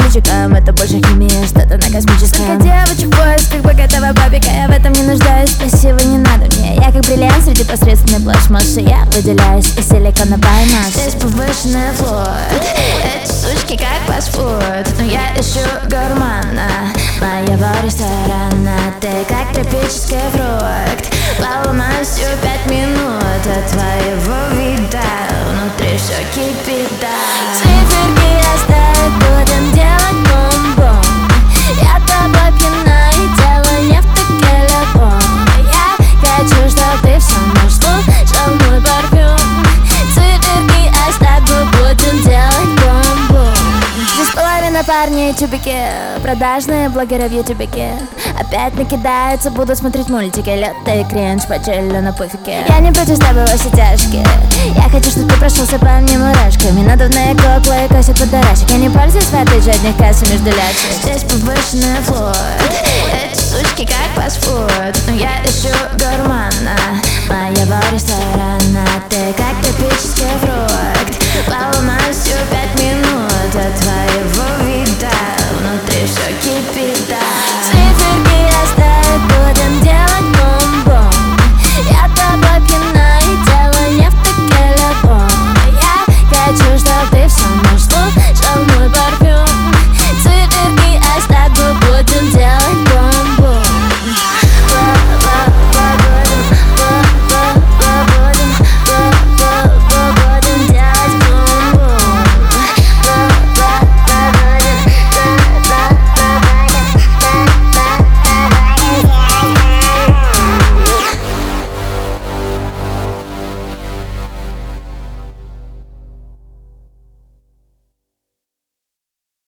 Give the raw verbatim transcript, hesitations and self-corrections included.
личиком, это больше химия, что-то на космическом. Только девочек в поисках богатого папика, я в этом не нуждаюсь, спасибо, не надо мне. Я как бриллиант среди посредственной пластмассы, я выделяюсь из силиконовой массы. Здесь повышенный флот, эти сучки как паспорт, но я ищу гурмана моего ресторана. Ты как тропический фрукт, поломаюсь всего пять минут от твоего вида, внутри все кипит, да. Циферки оставить, будем делать бум-бум. Я тобой пьяна и дело не в телефон. Я хочу, чтоб ты все наш слушал мой парфюм. Циферки оставить, будем делать бум-бум. Здесь половина парней тюбики, продажные блогеры в ютубике. Опять накидаются, буду смотреть мультики, лютый кринж, почилю на пуфике. Я не против с тобой во все тяжкие. Я хочу, чтобы ты прошелся по мне мурашками. Надувные куклы косят подорожек. Я не пользуюсь в этой же одних кассы между лячек. Здесь повышенный флот, эти сучки как паспорт, но я ищу гурмана моего ресторана. Ты как тропический фрукт, поломаюсь всего пять минут от твоего